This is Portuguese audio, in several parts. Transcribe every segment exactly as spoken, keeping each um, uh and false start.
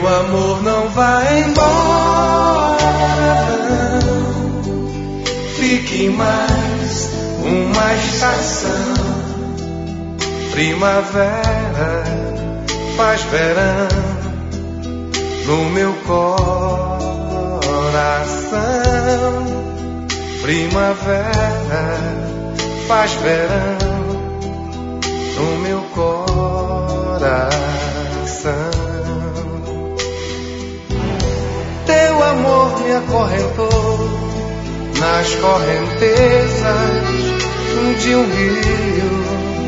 Meu amor não vai embora, não. Fique mais uma estação. Primavera faz verão no meu coração. Primavera faz verão no meu coração. Teu amor me acorrentou nas correntezas de um rio,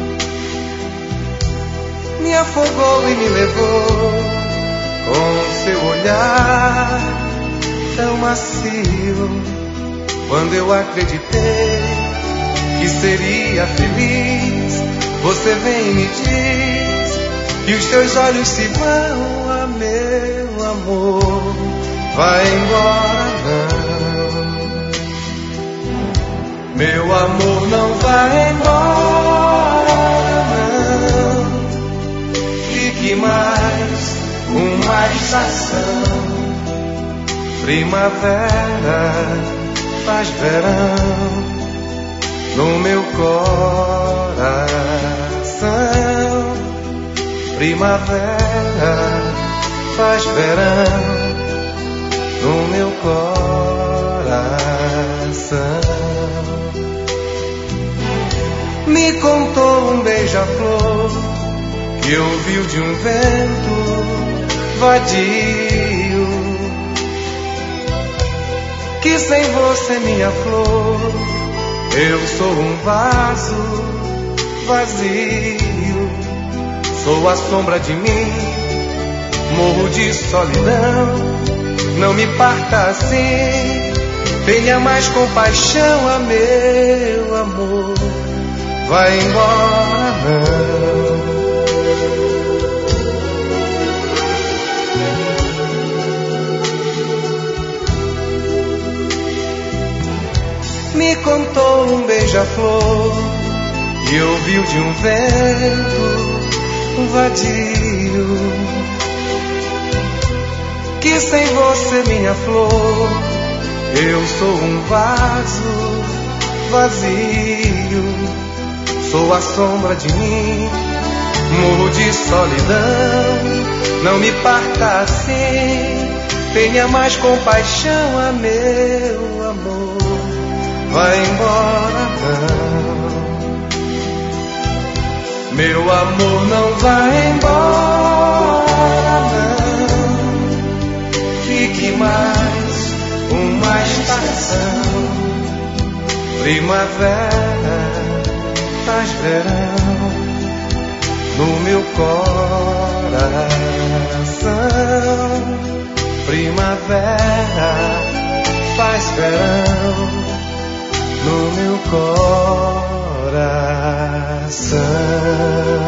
me afogou e me levou com seu olhar tão macio. Quando eu acreditei que seria feliz, você vem e me diz que os teus olhos se vão. Ah, meu amor, vai embora não. Meu amor não vai embora não. Fique mais uma estação. Primavera faz verão no meu coração. Primavera faz verão no meu coração. Me contou um beija-flor que ouviu de um vento vadio, que sem você, minha flor, eu sou um vaso vazio. Sou a sombra de mim, morro de solidão. Não me parta assim, tenha mais compaixão. Ah, meu amor, vai embora não. Me contou um beija-flor que ouviu de um vento vadio, que sem você, minha flor, eu sou um vaso vazio. Sou a sombra de mim, morro de solidão. Não me parta assim, tenha mais compaixão. Ah, meu amor, vai embora não. Meu amor não vai embora não. Fique mais uma estação. Primavera faz verão no meu coração. Primavera faz verão no meu coração.